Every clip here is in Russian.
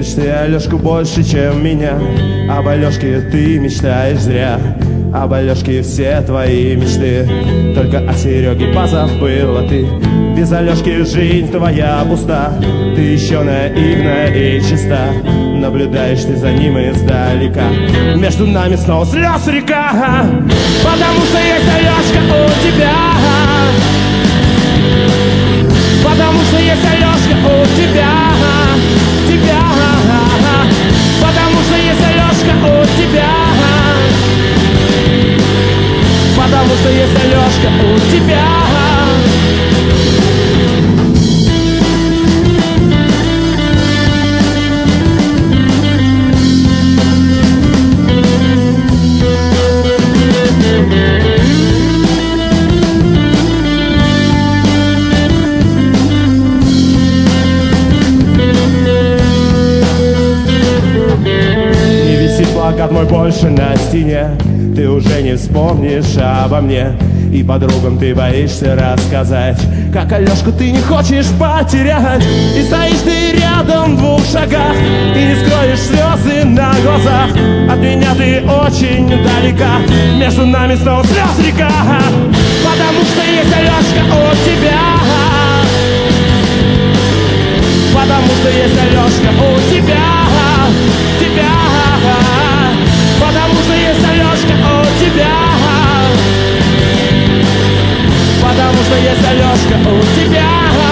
Любишь ты Алёшку больше, чем меня. Об Алёшке ты мечтаешь зря. Об Алёшке все твои мечты. Только о Сереге позабыла ты. Без Алёшки жизнь твоя пуста. Ты еще наивна и чиста. Наблюдаешь ты за ним издалека. Между нами снова слез река. Потому что есть Алёшка у тебя. Потому что есть Алёшка у тебя. Тебя. Потому что есть Алёшка у тебя. Потому что есть Алёшка у тебя. Плакат мой больше на стене. Ты уже не вспомнишь обо мне. И подругам ты боишься рассказать, как Алёшку ты не хочешь потерять. И стоишь ты рядом в 2 шагах, и не скроешь слезы на глазах. От меня ты очень далека. Между нами снова слез река. Потому что есть Алёшка у тебя. Потому что есть Алёшка у тебя. Тебя. Потому что есть Алёшка у тебя. Потому что есть Алёшка у тебя.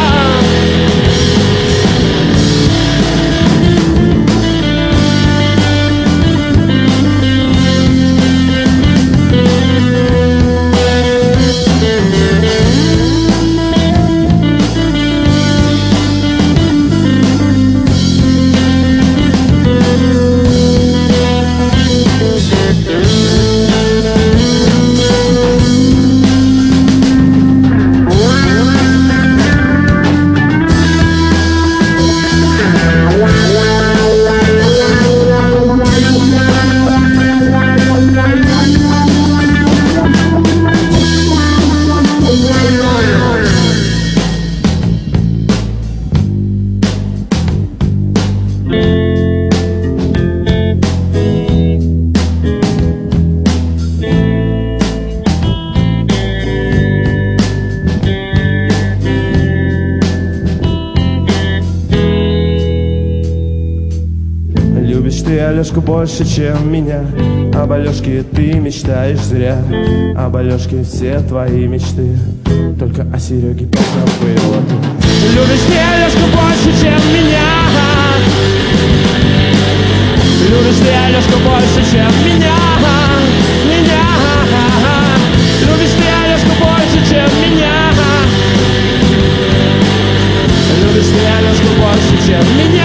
Алёшку больше, чем меня. Об Алёшке ты мечтаешь зря. Об Алёшке все твои мечты. Только о Сереге позабыла ты. Любишь ты Алёшку больше, чем меня. Любишь ты Алёшку больше, чем меня. Меня. Любишь ты Алёшку больше, чем меня. Любишь ты Алёшку больше, чем меня.